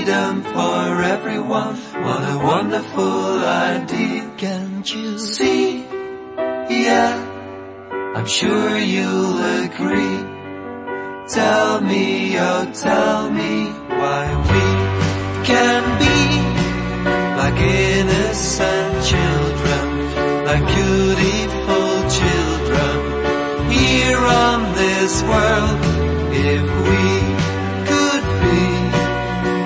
freedom for everyone. What a wonderful idea. Can't you see? Yeah, I'm sure you'll agree. Tell me, oh tell me why we can be like innocent children, like beautiful children here on this world, if we